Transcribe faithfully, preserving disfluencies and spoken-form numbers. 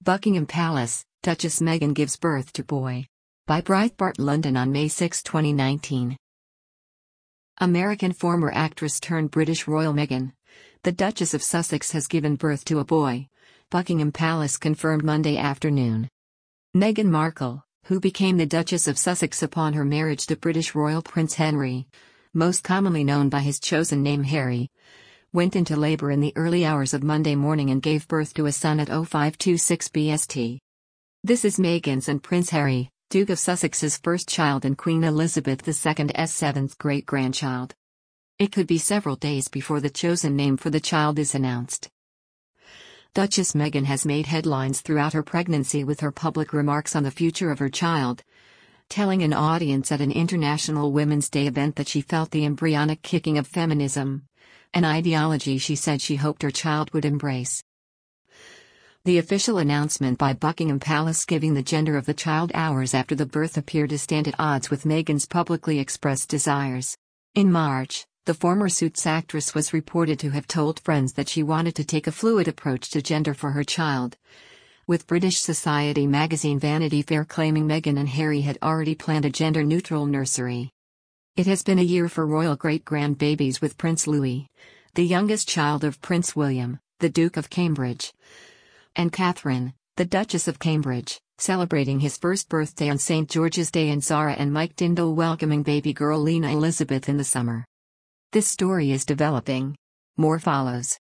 Buckingham Palace, Duchess Meghan gives birth to boy. By Breitbart London on May sixth, twenty nineteen. American former actress turned British royal Meghan, the Duchess of Sussex, has given birth to a boy, Buckingham Palace confirmed Monday afternoon. Meghan Markle, who became the Duchess of Sussex upon her marriage to British royal Prince Henry, most commonly known by his chosen name Harry, went into labor in the early hours of Monday morning and gave birth to a son at oh five twenty-six B S T. This is Meghan's and Prince Harry, Duke of Sussex's first child and Queen Elizabeth the Second's seventh great-grandchild. It could be several days before the chosen name for the child is announced. Duchess Meghan has made headlines throughout her pregnancy with her public remarks on the future of her child, telling an audience at an International Women's Day event that she felt the embryonic kicking of feminism, an ideology she said she hoped her child would embrace. The official announcement by Buckingham Palace giving the gender of the child hours after the birth appeared to stand at odds with Meghan's publicly expressed desires. In March, the former Suits actress was reported to have told friends that she wanted to take a fluid approach to gender for her child, with British Society magazine Vanity Fair claiming Meghan and Harry had already planned a gender-neutral nursery. It has been a year for royal great-grandbabies, with Prince Louis, the youngest child of Prince William, the Duke of Cambridge, and Catherine, the Duchess of Cambridge, celebrating his first birthday on Saint George's Day, and Zara and Mike Dindal welcoming baby girl Lena Elizabeth in the summer. This story is developing. More follows.